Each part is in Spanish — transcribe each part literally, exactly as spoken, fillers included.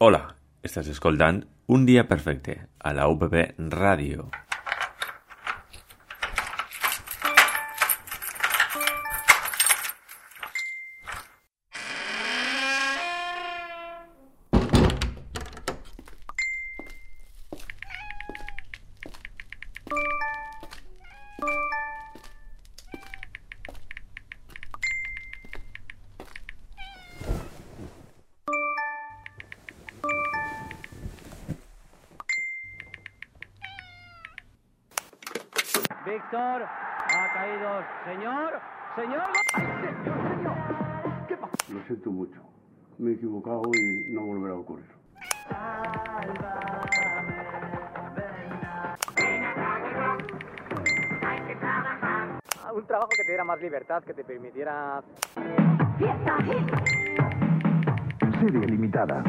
Hola, estàs escoltant Un dia perfecte a la U P B Ràdio. Víctor, ha caído. Señor, señor. ¡Ay, señor, señor! ¿Qué pasa? Lo siento mucho. Me he equivocado y no volverá a ocurrir. Ah, un trabajo que te diera más libertad, que te permitiera... Serie limitada.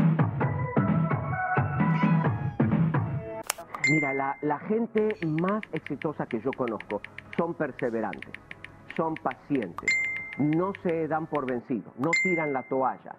Mira, la, la gente más exitosa que yo conozco son perseverantes, son pacientes, no se dan por vencidos, no tiran la toalla.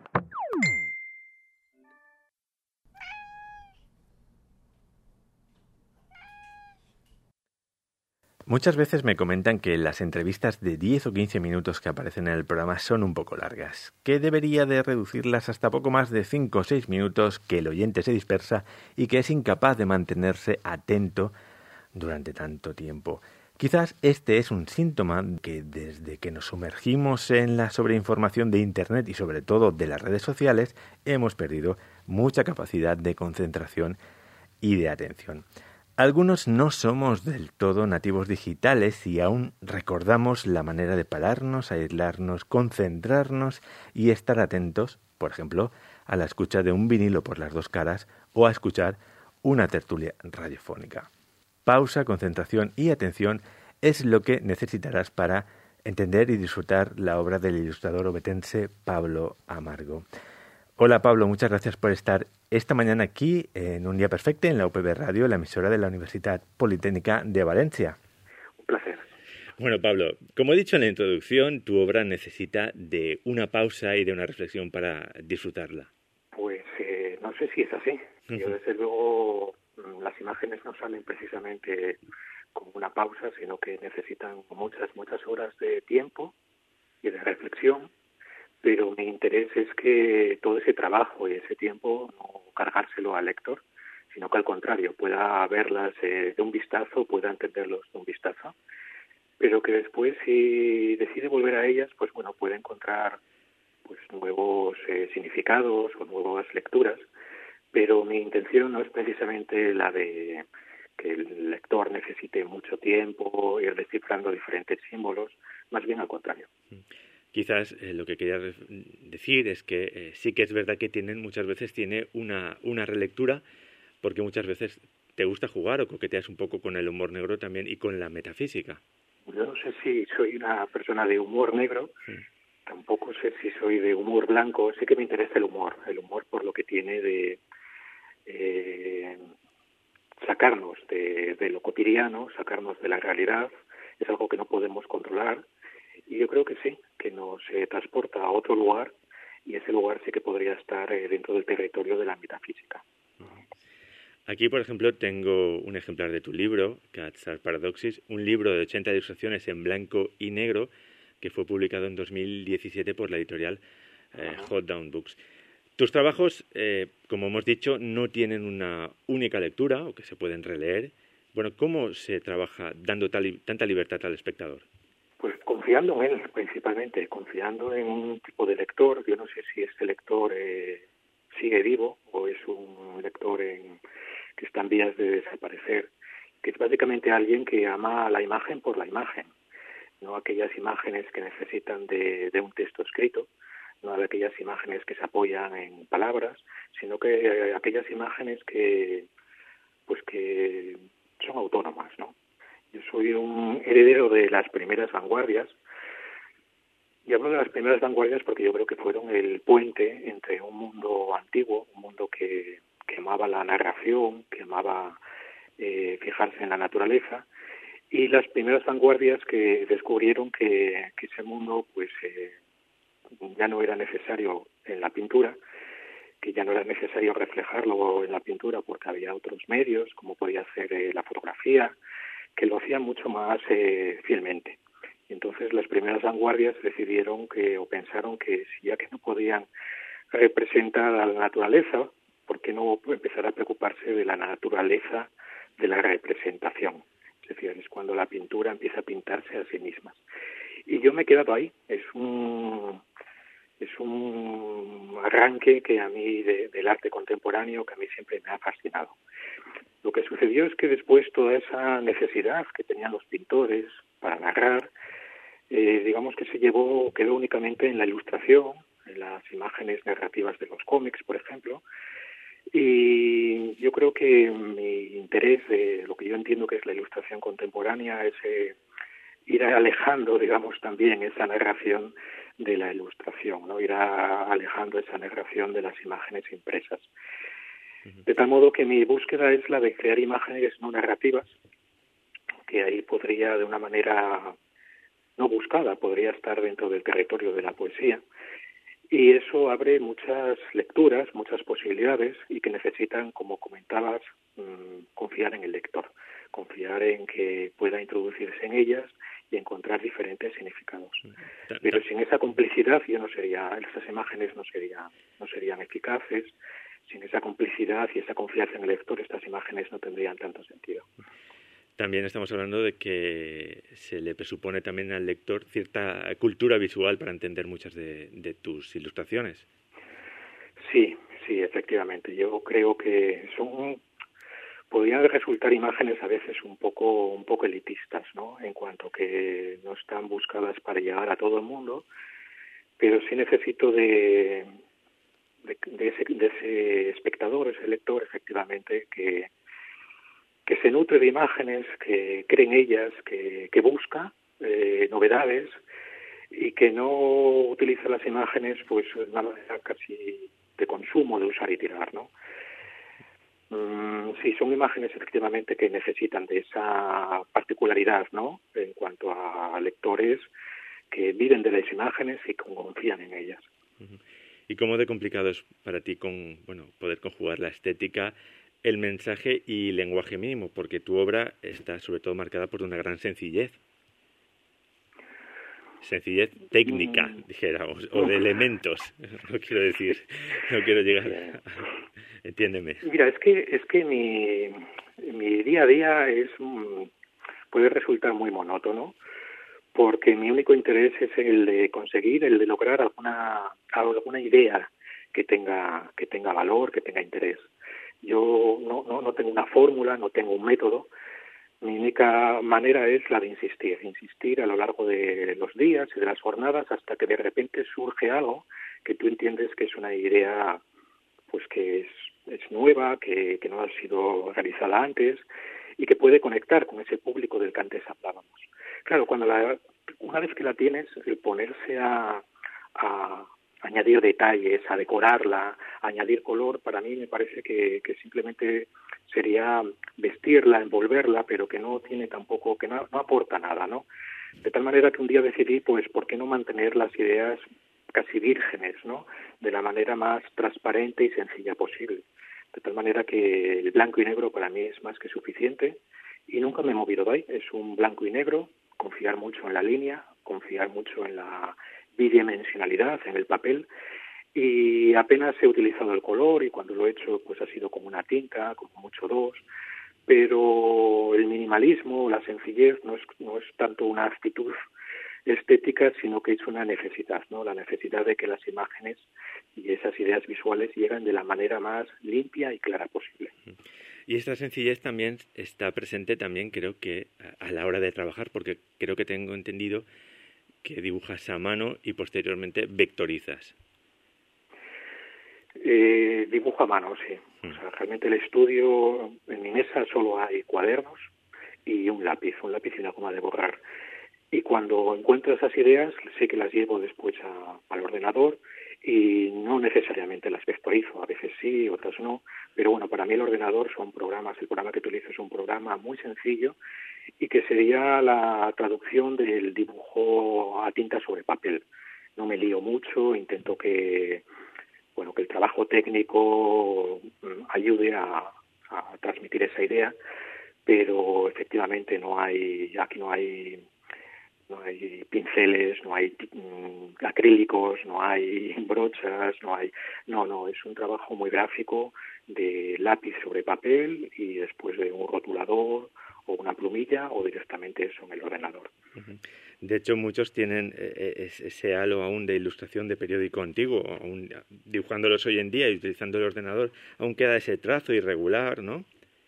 Muchas veces me comentan que las entrevistas de diez o quince minutos que aparecen en el programa son un poco largas, que debería de reducirlas hasta poco más de cinco o seis minutos, que el oyente se dispersa y que es incapaz de mantenerse atento durante tanto tiempo. Quizás este es un síntoma que desde que nos sumergimos en la sobreinformación de Internet y sobre todo de las redes sociales, hemos perdido mucha capacidad de concentración y de atención. Algunos no somos del todo nativos digitales y aún recordamos la manera de pararnos, aislarnos, concentrarnos y estar atentos, por ejemplo, a la escucha de un vinilo por las dos caras o a escuchar una tertulia radiofónica. Pausa, concentración y atención es lo que necesitarás para entender y disfrutar la obra del ilustrador ovetense Pablo Amargo. Hola Pablo, muchas gracias por estar esta mañana aquí en Un Día Perfecte en la U P B Radio, la emisora de la Universidad Politécnica de Valencia. Un placer. Bueno Pablo, como he dicho en la introducción, tu obra necesita de una pausa y de una reflexión para disfrutarla. Pues eh, no sé si es así. Uh-huh. Yo desde luego las imágenes no salen precisamente como una pausa, sino que necesitan muchas, muchas horas de tiempo y de reflexión. Pero mi interés es que todo ese trabajo y ese tiempo no cargárselo al lector, sino que al contrario, pueda verlas eh, de un vistazo, pueda entenderlos de un vistazo, pero que después si decide volver a ellas, pues bueno, puede encontrar pues nuevos eh, significados o nuevas lecturas, pero mi intención no es precisamente la de que el lector necesite mucho tiempo, ir descifrando diferentes símbolos, más bien al contrario. Quizás eh, lo que quería decir es que eh, sí que es verdad que tienen muchas veces tiene una, una relectura, porque muchas veces te gusta jugar o coqueteas un poco con el humor negro también y con la metafísica. Yo no sé si soy una persona de humor negro, sí. Tampoco sé si soy de humor blanco, sí que me interesa el humor, el humor por lo que tiene de eh, sacarnos de, de lo cotidiano, sacarnos de la realidad, es algo que no podemos controlar. Y yo creo que sí, que nos eh, transporta a otro lugar y ese lugar sí que podría estar eh, dentro del territorio de la metafísica. Aquí, por ejemplo, tengo un ejemplar de tu libro, Cats Are Paradoxes, un libro de ochenta ilustraciones en blanco y negro que fue publicado en dos mil diecisiete por la editorial eh, Hot Down Books. Tus trabajos, eh, como hemos dicho, no tienen una única lectura o que se pueden releer. Bueno, ¿cómo se trabaja dando tal, tanta libertad al espectador? Pues confiando en él, principalmente, confiando en un tipo de lector. Yo no sé si este lector eh, sigue vivo o es un lector en, que está en vías de desaparecer, que es básicamente alguien que ama la imagen por la imagen, no aquellas imágenes que necesitan de, de un texto escrito, no aquellas imágenes que se apoyan en palabras, sino que eh, aquellas imágenes que, pues que son autónomas, ¿no? Yo soy un heredero de las primeras vanguardias, y hablo de las primeras vanguardias porque yo creo que fueron el puente entre un mundo antiguo, un mundo que, que amaba la narración, que amaba eh, fijarse en la naturaleza, y las primeras vanguardias que descubrieron que, que ese mundo pues eh, ya no era necesario en la pintura, que ya no era necesario reflejarlo en la pintura porque había otros medios, como podía ser eh, la fotografía, que lo hacían mucho más eh, fielmente. Y entonces las primeras vanguardias decidieron que, o pensaron que si ya que no podían representar a la naturaleza, ¿por qué no empezar a preocuparse de la naturaleza de la representación? Es decir, es cuando la pintura empieza a pintarse a sí misma. Y yo me he quedado ahí. Es un es un arranque que a mí de, del arte contemporáneo que a mí siempre me ha fascinado. Lo que sucedió es que después toda esa necesidad que tenían los pintores para narrar, eh, digamos que se llevó, quedó únicamente en la ilustración, en las imágenes narrativas de los cómics, por ejemplo. Y yo creo que mi interés de lo que yo entiendo que es la ilustración contemporánea es eh, ir alejando, digamos, también esa narración de la ilustración, ¿no? Ir alejando esa narración de las imágenes impresas. De tal modo que mi búsqueda es la de crear imágenes no narrativas, que ahí podría, de una manera no buscada, podría estar dentro del territorio de la poesía. Y eso abre muchas lecturas, muchas posibilidades y que necesitan, como comentabas, mmm, confiar en el lector, confiar en que pueda introducirse en ellas y encontrar diferentes significados. Pero sin esa complicidad yo no sería, esas imágenes no serían, no serían eficaces. Sin esa complicidad y esa confianza en el lector, estas imágenes no tendrían tanto sentido. También estamos hablando de que se le presupone también al lector cierta cultura visual para entender muchas de, de tus ilustraciones. Sí, sí, efectivamente. Yo creo que son podrían resultar imágenes a veces un poco un poco elitistas, ¿no? En cuanto que no están buscadas para llegar a todo el mundo, pero sí necesito de de, de, ese, de ese espectador, ese lector, efectivamente, que que se nutre de imágenes, que cree en ellas, que, que busca eh, novedades y que no utiliza las imágenes pues de una manera casi de consumo, de usar y tirar, ¿no? Mm, sí, son imágenes efectivamente que necesitan de esa particularidad, ¿no? En cuanto a lectores que viven de las imágenes y que confían en ellas. Uh-huh. ¿Y cómo de complicado es para ti con, bueno, poder conjugar la estética, el mensaje y lenguaje mínimo? Porque tu obra está sobre todo marcada por una gran sencillez. Sencillez técnica, mm. dijéramos, o de elementos. No quiero decir, no quiero llegar a... Entiéndeme. Mira, es que es que mi, mi día a día es puede resultar muy monótono, porque mi único interés es el de conseguir, el de lograr alguna alguna idea que tenga que tenga valor, que tenga interés. Yo no, no, no tengo una fórmula, no tengo un método. Mi única manera es la de insistir, insistir a lo largo de los días y de las jornadas hasta que de repente surge algo que tú entiendes que es una idea pues que es, es nueva, que, que no ha sido realizada antes y que puede conectar con ese público del que antes hablábamos. Claro, cuando la, una vez que la tienes, el ponerse a, a añadir detalles, a decorarla, a añadir color, para mí me parece que, que simplemente sería vestirla, envolverla, pero que no tiene tampoco, que no, no aporta nada, ¿no? De tal manera que un día decidí, pues, ¿por qué no mantener las ideas casi vírgenes, ¿no? De la manera más transparente y sencilla posible. De tal manera que el blanco y negro para mí es más que suficiente y nunca me he movido de ahí. Es un blanco y negro, confiar mucho en la línea, confiar mucho en la bidimensionalidad, en el papel, y apenas he utilizado el color y cuando lo he hecho pues ha sido como una tinta, como mucho dos, pero el minimalismo, la sencillez no es, no es tanto una actitud estética, sino que es una necesidad, ¿no? La necesidad de que las imágenes y esas ideas visuales lleguen de la manera más limpia y clara posible. Y esta sencillez también está presente también, creo que, a la hora de trabajar, porque creo que tengo entendido que dibujas a mano y posteriormente vectorizas. Eh, dibujo a mano, sí. Mm. O sea, realmente el estudio, en mi mesa solo hay cuadernos y un lápiz, un lápiz y una goma de borrar. Y cuando encuentro esas ideas, sé que las llevo después a, al ordenador y no necesariamente las vectorizo, a veces sí, otras no, pero bueno, para mí el ordenador son programas, el programa que utilizo es un programa muy sencillo y que sería la traducción del dibujo a tinta sobre papel. No me lío mucho, intento que bueno, que el trabajo técnico ayude a, a transmitir esa idea, pero efectivamente no hay, aquí no hay, no hay pinceles, no hay mm, acrílicos, no hay brochas, no hay, no, no, es un trabajo muy gráfico de lápiz sobre papel y después de un rotulador o una plumilla o directamente eso en el ordenador. De hecho, muchos tienen eh, ese halo aún de ilustración de periódico antiguo, aún dibujándolos hoy en día y utilizando el ordenador, aún queda ese trazo irregular, ¿no?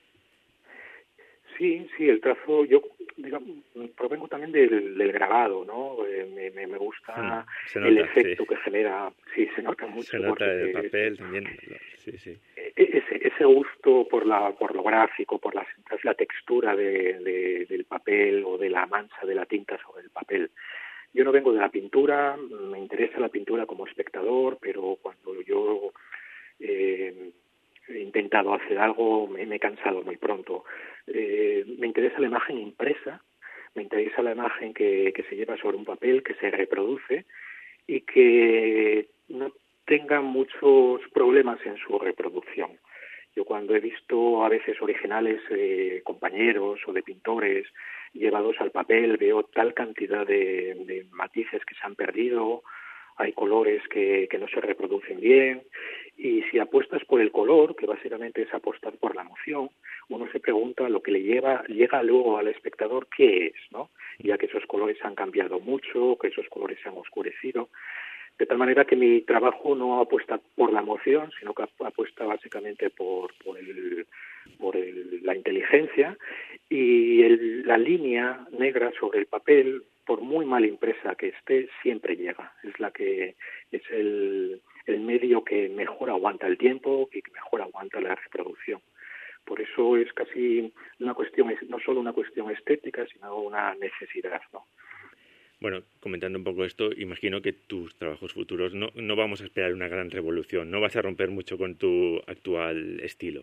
Sí, sí, el trazo, yo digamos, provengo también del, del grabado, ¿no? Eh, me, me, me gusta se nota, el efecto sí. que genera, sí, se nota mucho. Se nota el papel es, también, sí, sí. Ese, ese gusto por la por lo gráfico, por la, la textura de, de, del papel o de la mancha de la tinta sobre el papel. Yo no vengo de la pintura, me interesa la pintura como espectador, pero cuando yo eh, he intentado hacer algo me, me he cansado muy pronto. Eh, me interesa la imagen impresa, me interesa la imagen que, que se lleva sobre un papel, que se reproduce y que no tenga muchos problemas en su reproducción. Yo cuando he visto a veces originales eh, compañeros o de pintores llevados al papel veo tal cantidad de, de matices que se han perdido, hay colores que, que no se reproducen bien, y si apuestas por el color, que básicamente es apostar por la emoción, uno se pregunta lo que le lleva, llega luego al espectador qué es, ¿no? Ya que esos colores han cambiado mucho, que esos colores se han oscurecido, de tal manera que mi trabajo no apuesta por la emoción, sino que apuesta básicamente por, por, el, por el, la inteligencia, y el, la línea negra sobre el papel, por muy mal impresa que esté, siempre llega. Es la que es el, el medio que mejor aguanta el tiempo y que mejor aguanta la reproducción. Por eso es casi una cuestión, no solo una cuestión estética, sino una necesidad, ¿no? Bueno, comentando un poco esto, imagino que tus trabajos futuros no, no vamos a esperar una gran revolución, no vas a romper mucho con tu actual estilo.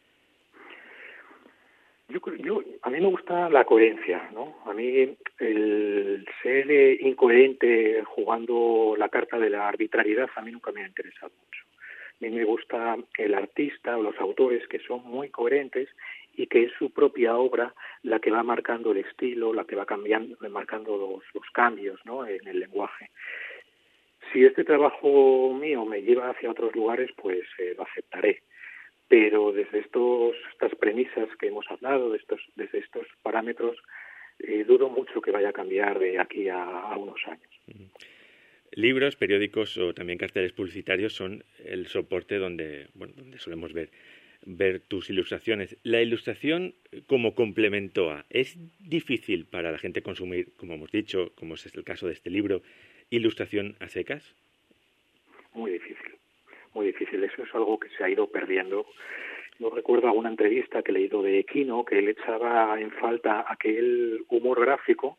Yo, yo, a mí me gusta la coherencia, ¿no? A mí el ser incoherente jugando la carta de la arbitrariedad a mí nunca me ha interesado mucho. A mí me gusta el artista o los autores que son muy coherentes y que es su propia obra la que va marcando el estilo, la que va cambiando, marcando los, los cambios, ¿no? En el lenguaje. Si este trabajo mío me lleva hacia otros lugares, pues eh, lo aceptaré. Pero desde estos, estas premisas que hemos hablado, de estos, desde estos parámetros, eh, dudo mucho que vaya a cambiar de aquí a, a unos años. Libros, periódicos o también carteles publicitarios son el soporte donde, bueno, donde solemos ver, ver tus ilustraciones. La ilustración como complemento a, ¿es difícil para la gente consumir, como hemos dicho, como es el caso de este libro, ilustración a secas? Muy difícil. Muy difícil, eso es algo que se ha ido perdiendo. Yo recuerdo alguna entrevista que he leído de Quino, que él echaba en falta aquel humor gráfico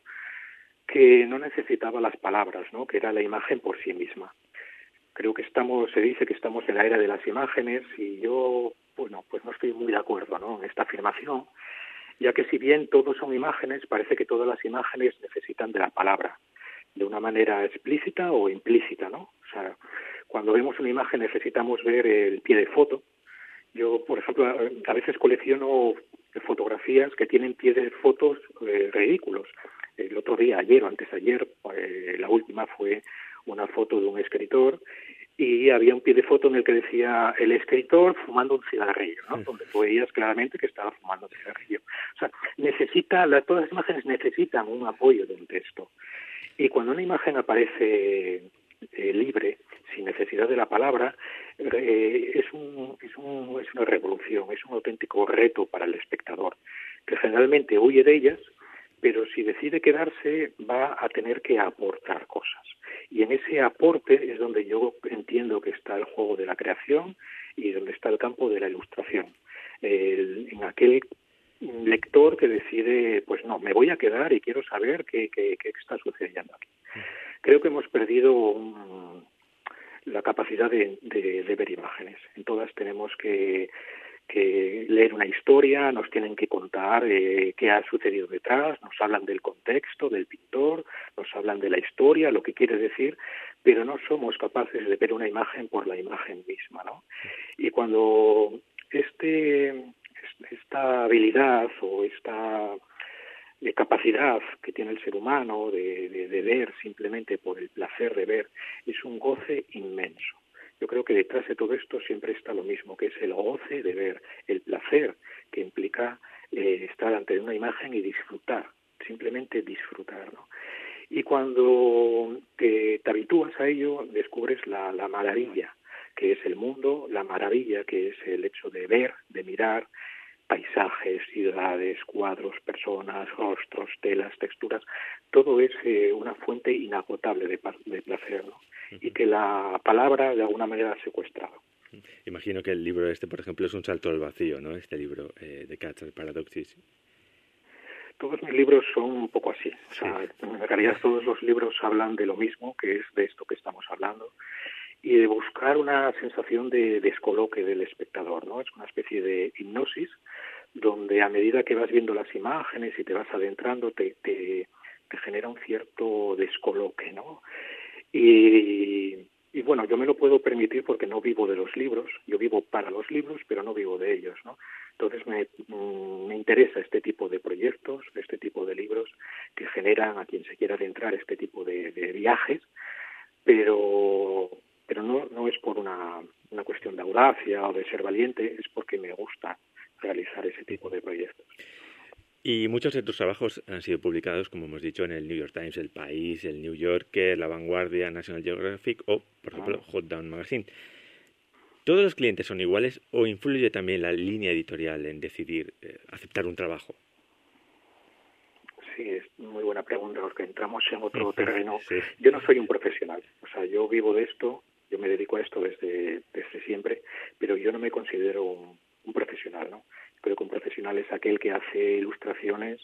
que no necesitaba las palabras, ¿no? Que era la imagen por sí misma. Creo que estamos, se dice que estamos en la era de las imágenes y yo, bueno, pues no estoy muy de acuerdo, ¿no? En esta afirmación, ya que si bien todos son imágenes, parece que todas las imágenes necesitan de la palabra, de una manera explícita o implícita, ¿no? O sea, cuando vemos una imagen necesitamos ver el pie de foto. Yo, por ejemplo, a veces colecciono fotografías que tienen pies de fotos eh, ridículos. El otro día, ayer o antes de ayer, eh, la última fue una foto de un escritor y había un pie de foto en el que decía el escritor fumando un cigarrillo, ¿no? Donde tú veías claramente que estaba fumando un cigarrillo. O sea, necesita, la, todas las imágenes necesitan un apoyo de un texto. Y cuando una imagen aparece eh, libre, sin necesidad de la palabra, eh, es, un, es, un, es una revolución, es un auténtico reto para el espectador, que generalmente huye de ellas, pero si decide quedarse va a tener que aportar cosas. Y en ese aporte es donde yo entiendo que está el juego de la creación y donde está el campo de la ilustración. El, en aquel lector que decide, pues no, me voy a quedar y quiero saber qué, qué, qué está sucediendo aquí. Creo que hemos perdido un, la capacidad de, de, de ver imágenes. En todas tenemos que, que leer una historia, nos tienen que contar eh, qué ha sucedido detrás, nos hablan del contexto, del pintor, nos hablan de la historia, lo que quiere decir, pero no somos capaces de ver una imagen por la imagen misma, ¿no? Y cuando este, esta habilidad o esta capacidad que tiene el ser humano de, de, de ver simplemente por el placer de ver es un goce inmenso. Yo creo que detrás de todo esto siempre está lo mismo, que es el goce de ver, el placer que implica eh, estar ante una imagen y disfrutar, simplemente disfrutar, ¿no? Y cuando te, te habitúas a ello, descubres la, la maravilla que es el mundo, la maravilla que es el hecho de ver, de mirar paisajes, ciudades, cuadros, personas, rostros, telas, texturas. Todo es eh, una fuente inagotable de, de placer, ¿no? Uh-huh. Y que la palabra de alguna manera ha secuestrado. Imagino que el libro este, por ejemplo, es un salto al vacío, ¿no? Este libro eh, de Cats and Paradoxes. Todos mis libros son un poco así. O sea, sí. En realidad todos los libros hablan de lo mismo, que es de esto que estamos hablando, y de buscar una sensación de descoloque del espectador, ¿no? Es una especie de hipnosis donde a medida que vas viendo las imágenes y te vas adentrando te, te, te genera un cierto descoloque, ¿no? Y, y bueno, yo me lo puedo permitir porque no vivo de los libros, yo vivo para los libros, pero no vivo de ellos, ¿no? Entonces me, me interesa este tipo de proyectos, este tipo de libros que generan a quien se quiera adentrar este tipo de, de viajes, pero pero no no es por una, una cuestión de audacia o de ser valiente, es porque me gusta realizar ese tipo de proyectos. Y muchos de tus trabajos han sido publicados, como hemos dicho, en el New York Times, El País, el New Yorker, La Vanguardia, National Geographic o, por ejemplo, ah. Hot Down Magazine. ¿Todos los clientes son iguales o influye también la línea editorial en decidir eh, aceptar un trabajo? Sí, es muy buena pregunta, porque entramos en otro terreno. Sí. Yo no soy un profesional, o sea, yo vivo de esto, yo me dedico a esto desde, desde siempre, pero yo no me considero un, un profesional, ¿no? Creo que un profesional es aquel que hace ilustraciones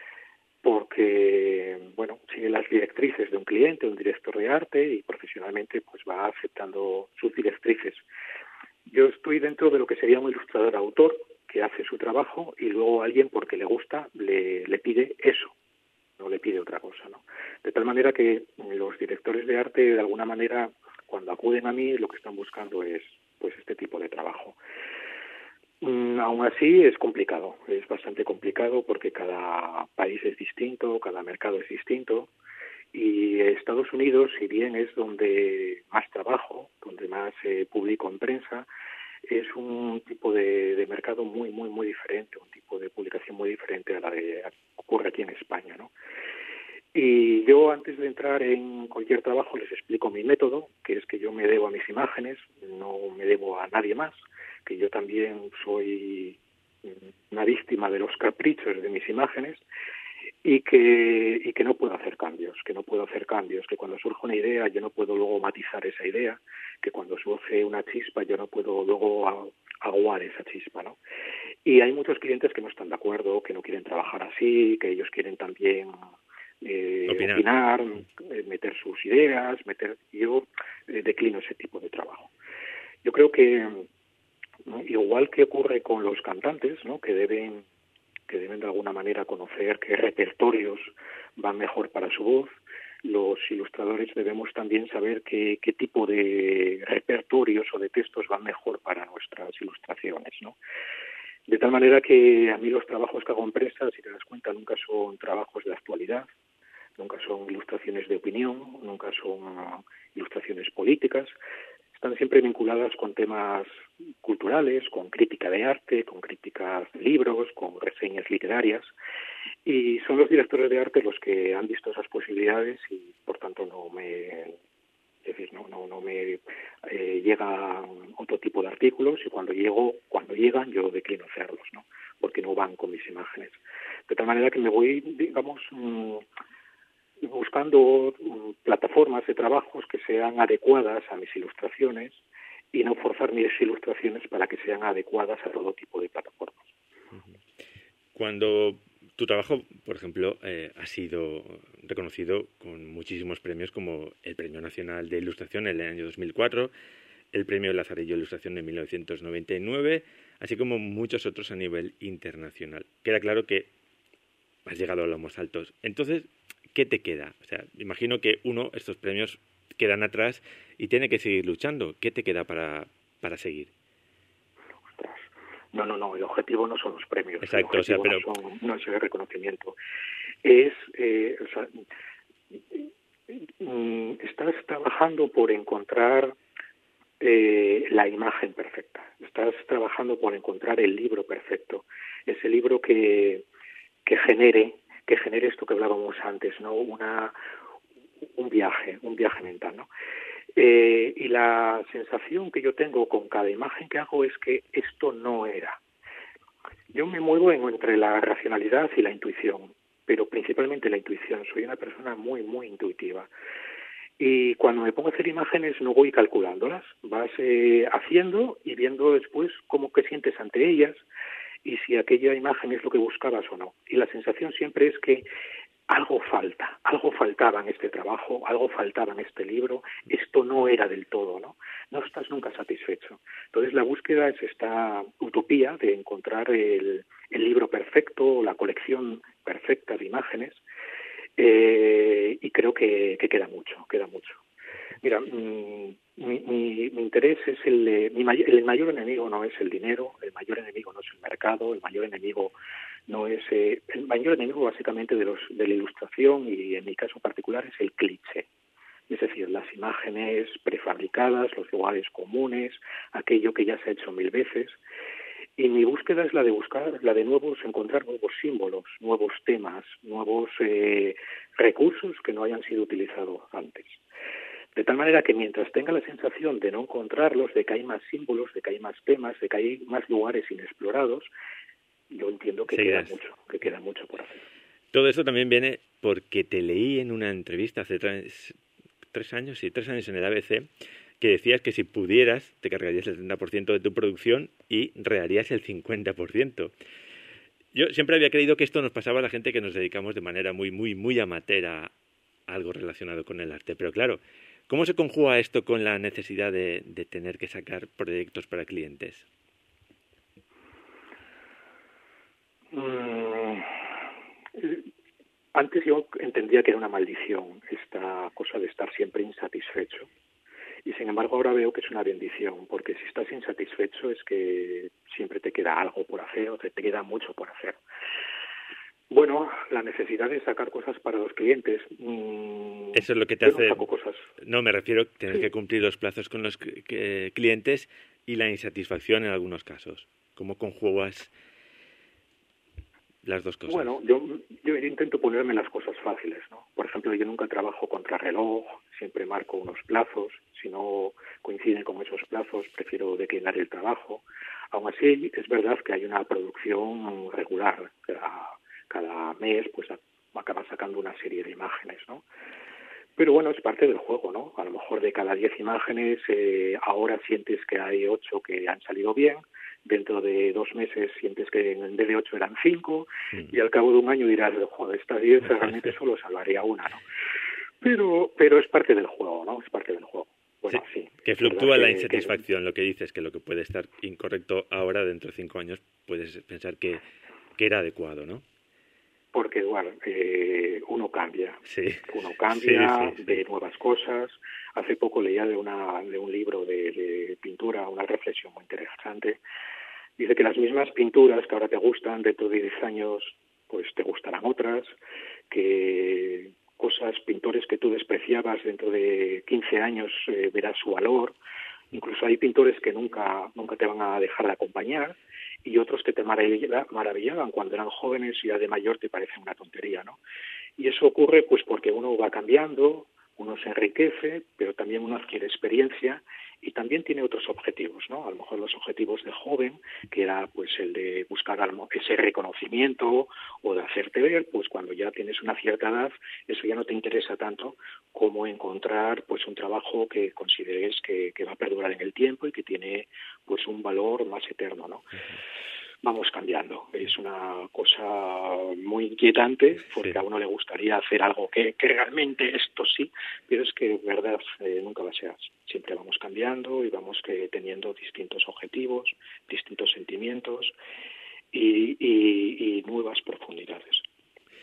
porque, bueno, sigue las directrices de un cliente, un director de arte, y profesionalmente pues va aceptando sus directrices. Yo estoy dentro de lo que sería un ilustrador autor, que hace su trabajo y luego alguien, porque le gusta, le, le pide eso, no le pide otra cosa, ¿no? De tal manera que los directores de arte, de alguna manera, cuando acuden a mí, lo que están buscando es pues este tipo de trabajo. Mm, aún así es complicado, es bastante complicado porque cada país es distinto, cada mercado es distinto, y Estados Unidos, si bien es donde más trabajo, donde más eh, publico en prensa, es un tipo de, de mercado muy, muy, muy diferente, un tipo de publicación muy diferente a la que ocurre aquí en España, ¿no? Y yo, antes de entrar en cualquier trabajo, les explico mi método, que es que yo me debo a mis imágenes, no me debo a nadie más, que yo también soy una víctima de los caprichos de mis imágenes, y que y que no puedo hacer cambios, que no puedo hacer cambios, que cuando surge una idea yo no puedo luego matizar esa idea, que cuando surge una chispa yo no puedo luego aguar esa chispa, ¿no? Y hay muchos clientes que no están de acuerdo, que no quieren trabajar así, que ellos quieren también eh, opinar, opinar eh, meter sus ideas, meter yo eh, declino ese tipo de trabajo. Yo creo que, ¿no?, igual que ocurre con los cantantes, ¿no?, que deben que deben de alguna manera conocer qué repertorios van mejor para su voz, los ilustradores debemos también saber qué, qué tipo de repertorios o de textos van mejor para nuestras ilustraciones, ¿no? De tal manera que a mí los trabajos que hago en prensa, si te das cuenta, nunca son trabajos de actualidad, nunca son ilustraciones de opinión, nunca son uh, ilustraciones políticas, están siempre vinculadas con temas culturales, con crítica de arte, con críticas de libros, con reseñas literarias, y son los directores de arte los que han visto esas posibilidades y por tanto no me es decir, no no no me eh, llega otro tipo de artículos, y cuando llego cuando llegan yo declino hacerlos, ¿no?, porque no van con mis imágenes. De tal manera que me voy, digamos, mmm, buscando plataformas de trabajos que sean adecuadas a mis ilustraciones y no forzar mis ilustraciones para que sean adecuadas a todo tipo de plataformas. Cuando tu trabajo, por ejemplo, eh, ha sido reconocido con muchísimos premios, como el Premio Nacional de Ilustración en el año dos mil cuatro, el Premio Lazarillo de Ilustración en mil novecientos noventa y nueve, así como muchos otros a nivel internacional. Queda claro que has llegado a los más altos. Entonces, ¿qué te queda? O sea, imagino que uno, estos premios quedan atrás y tiene que seguir luchando. ¿Qué te queda para, para seguir? Ostras. No, no, no, el objetivo no son los premios. Exacto, el o sea, pero... no, son, no es el reconocimiento. Es, eh, o sea, estás trabajando por encontrar eh, la imagen perfecta. Estás trabajando por encontrar el libro perfecto. Ese libro que, que genere, que genere esto que hablábamos antes, ¿no? Una, un viaje, un viaje mental, ¿no? Eh, y la sensación que yo tengo con cada imagen que hago es que esto no era. Yo me muevo en, entre la racionalidad y la intuición, pero principalmente la intuición. Soy una persona muy, muy intuitiva. Y cuando me pongo a hacer imágenes no voy calculándolas. Vas eh, haciendo y viendo después cómo te sientes ante ellas y si aquella imagen es lo que buscabas o no. Y la sensación siempre es que algo falta, algo faltaba en este trabajo, algo faltaba en este libro, esto no era del todo, ¿no? No estás nunca satisfecho. Entonces la búsqueda es esta utopía de encontrar el, el libro perfecto, la colección perfecta de imágenes, eh, y creo que, que queda mucho, queda mucho. Mira, mi, mi, mi interés es el, de, mi may, el mayor enemigo no es el dinero, el mayor enemigo no es el mercado, el mayor enemigo no es eh, el mayor enemigo básicamente de los de la ilustración y en mi caso particular es el cliché, es decir, las imágenes prefabricadas, los lugares comunes, aquello que ya se ha hecho mil veces. Y mi búsqueda es la de buscar, la de nuevos, encontrar nuevos símbolos, nuevos temas, nuevos eh, recursos que no hayan sido utilizados antes. De tal manera que mientras tenga la sensación de no encontrarlos, de que hay más símbolos, de que hay más temas, de que hay más lugares inexplorados, yo entiendo que Seguirás. queda mucho, que queda mucho por hacer. Todo esto también viene porque te leí en una entrevista hace tres, tres años, sí, tres años en el A B C, que decías que si pudieras te cargarías el setenta por ciento de tu producción y reharías el cincuenta por ciento. Yo siempre había creído que esto nos pasaba a la gente que nos dedicamos de manera muy, muy, muy amateur a algo relacionado con el arte. Pero claro, ¿cómo se conjuga esto con la necesidad de, de tener que sacar proyectos para clientes? Mm, antes yo entendía que era una maldición esta cosa de estar siempre insatisfecho. Y sin embargo ahora veo que es una bendición, porque si estás insatisfecho es que siempre te queda algo por hacer o te queda mucho por hacer. Bueno, la necesidad de sacar cosas para los clientes. Mmm, Eso es lo que te yo hace... No, saco cosas. no, me refiero a tener sí. que cumplir los plazos con los que, clientes y la insatisfacción en algunos casos. ¿Cómo conjugas las dos cosas? Bueno, yo, yo intento ponerme las cosas fáciles, ¿no? Por ejemplo, yo nunca trabajo contra reloj, siempre marco unos plazos. Si no coinciden con esos plazos, prefiero declinar el trabajo. Aún así, es verdad que hay una producción regular. Cada, cada mes, pues acaba sacando una serie de imágenes, ¿no? Pero bueno, es parte del juego, ¿no? A lo mejor de cada diez imágenes, eh, ahora sientes que hay ocho que han salido bien. Dentro de dos meses sientes que en vez de ocho eran cinco, sí. Y al cabo de un año dirás, joder, estas diez realmente solo salvaría una, ¿no? Pero pero es parte del juego, ¿no? Es parte del juego. Bueno, sí. sí que fluctúa la que, insatisfacción, que... lo que dices, que lo que puede estar incorrecto ahora, dentro de cinco años, puedes pensar que, que era adecuado, ¿no? Porque, bueno, eh, uno cambia. Sí. Uno cambia, sí, sí, sí. ve nuevas cosas. Hace poco leía de, una, de un libro de, de pintura una reflexión muy interesante. Dice que las mismas pinturas que ahora te gustan, dentro de diez años, pues te gustarán otras, que cosas, pintores que tú despreciabas dentro de quince años eh, verás su valor. Incluso hay pintores que nunca, nunca te van a dejar de acompañar y otros que te maravillaban cuando eran jóvenes y ya de mayor te parecen una tontería, ¿no? Y eso ocurre pues porque uno va cambiando, uno se enriquece, pero también uno adquiere experiencia y también tiene otros objetivos, ¿no? A lo mejor los objetivos de joven, que era pues el de buscar ese reconocimiento o de hacerte ver, pues cuando ya tienes una cierta edad, eso ya no te interesa tanto como encontrar pues un trabajo que consideres que, que va a perdurar en el tiempo y que tiene pues un valor más eterno, ¿no? Vamos cambiando. Es una cosa muy inquietante porque sí. A uno le gustaría hacer algo que, que realmente esto sí, pero es que, verdad, eh, nunca va a ser así. Siempre vamos cambiando y vamos que, teniendo distintos objetivos, distintos sentimientos y, y, y nuevas profundidades.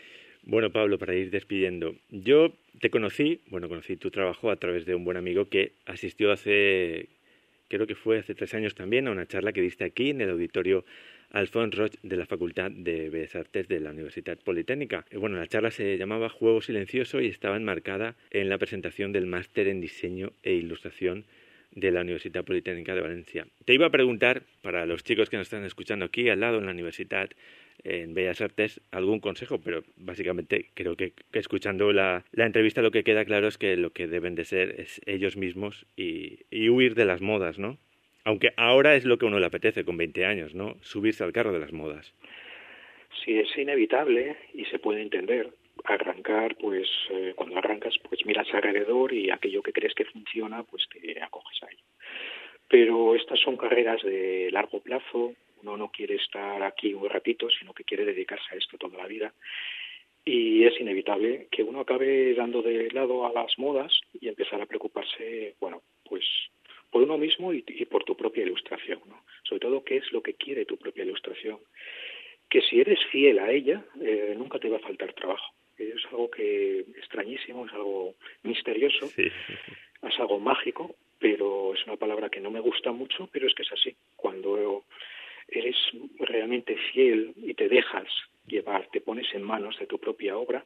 Bueno, Pablo, para ir despidiendo, yo te conocí, bueno, conocí tu trabajo a través de un buen amigo que asistió hace, creo que fue hace tres años también, a una charla que diste aquí en el auditorio Alfons Roig de la Facultad de Bellas Artes de la Universidad Politécnica. Bueno, la charla se llamaba Juego Silencioso y estaba enmarcada en la presentación del máster en Diseño e Ilustración de la Universidad Politécnica de Valencia. Te iba a preguntar, para los chicos que nos están escuchando aquí al lado en la universidad, en Bellas Artes, algún consejo, pero básicamente creo que, que escuchando la, la entrevista lo que queda claro es que lo que deben de ser es ellos mismos y, y huir de las modas, ¿no? Aunque ahora es lo que a uno le apetece con veinte años, ¿no? Subirse al carro de las modas. Sí, es inevitable y se puede entender. Arrancar, pues eh, cuando arrancas, pues miras alrededor y aquello que crees que funciona, pues te acoges a ello. Pero estas son carreras de largo plazo. Uno no quiere estar aquí un ratito, sino que quiere dedicarse a esto toda la vida. Y es inevitable que uno acabe dando de lado a las modas y empezar a preocuparse, bueno, pues por uno mismo y, y por tu propia ilustración, ¿no? Sobre todo, ¿qué es lo que quiere tu propia ilustración? Que si eres fiel a ella, eh, nunca te va a faltar trabajo. Es algo que extrañísimo, es algo misterioso, sí. Es algo mágico, pero es una palabra que no me gusta mucho, pero es que es así. Cuando eres realmente fiel y te dejas llevar, te pones en manos de tu propia obra,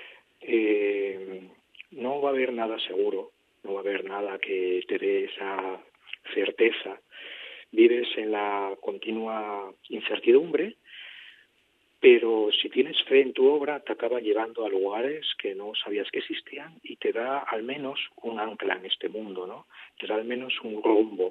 eh, no va a haber nada seguro, no va a haber nada que te dé esa certeza. Vives en la continua incertidumbre, pero si tienes fe en tu obra, te acaba llevando a lugares que no sabías que existían y te da al menos un ancla en este mundo, ¿no? Te da al menos un rumbo.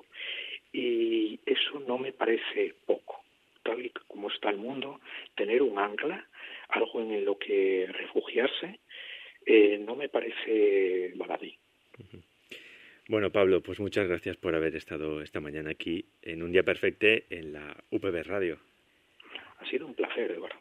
Y eso no me parece poco. Tal y como está el mundo, tener un ancla, algo en lo que refugiarse, eh, no me parece baladí. Bueno, Pablo, pues muchas gracias por haber estado esta mañana aquí en Un Día Perfecto en la U P B Radio. Ha sido un placer, Eduardo.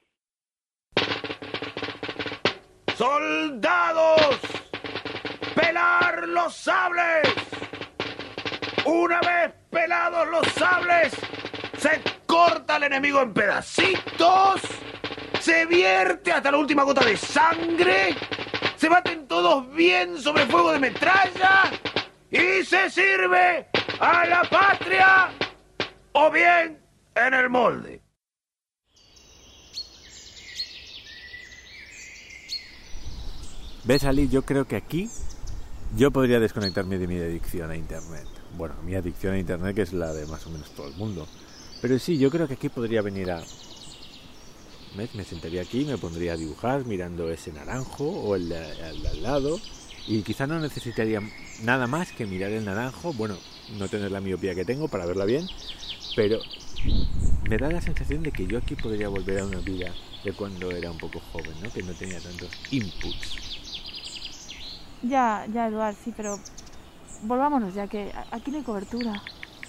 ¡Soldados! ¡Pelar los sables! Una vez pelados los sables, se corta al enemigo en pedacitos, se vierte hasta la última gota de sangre, se baten todos bien sobre fuego de metralla y se sirve a la patria o bien en el molde. ¿Ves, Ali? Yo creo que aquí yo podría desconectarme de mi adicción a Internet. Bueno, mi adicción a Internet, que es la de más o menos todo el mundo. Pero sí, yo creo que aquí podría venir a... ¿Ves? Me sentaría aquí, me pondría a dibujar mirando ese naranjo o el de al lado. Y quizá no necesitaría nada más que mirar el naranjo. Bueno, no tener la miopía que tengo para verla bien. Pero me da la sensación de que yo aquí podría volver a una vida de cuando era un poco joven, ¿no? Que no tenía tantos inputs. Ya, ya, Eduard, sí, pero volvámonos ya, que aquí no hay cobertura.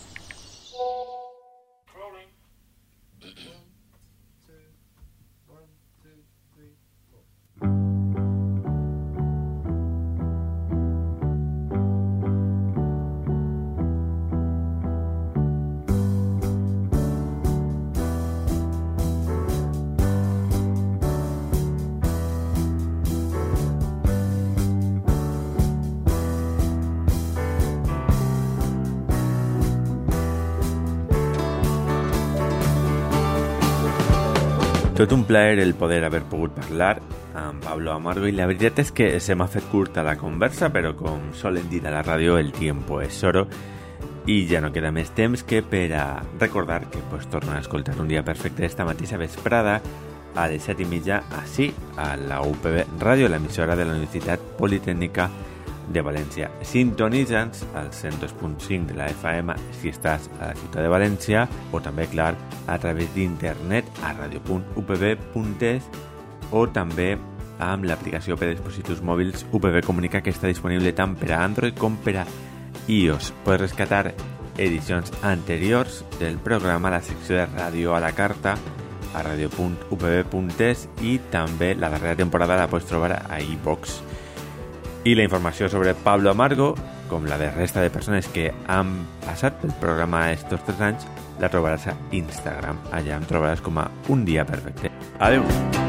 Tot un plaer el poder haver pogut parlar amb Pablo Amargo i la veritat és que se m'ha fet curta la conversa, però com solen dir a la ràdio, el tiempo es oro i ja no queda més temps que per a recordar que pots tornar a escoltar Un Dia Perfecte esta mateixa vesprada a les set i mitja així a la U P B Ràdio, l'emissora de la Universitat Politécnica de València. Sintonitza'ns al cent dos punt cinc de la F M si estàs a la ciutat de València o també, clar, a través d'internet a radio punt u p b punt es o també amb l'aplicació per a dispositius mòbils U P B Comunica, que està disponible tant per a Android com per a iOS. Pots rescatar edicions anteriors del programa a la secció de ràdio a la carta a radio punt u p b punt es i també la darrera temporada la pots trobar a iVox. I la informació sobre Pablo Amargo, com la de resta de persones que han passat pel programa estos tres anys, la trobaràs a Instagram. Allà em trobaràs com a Un Dia Perfecte. Adeu!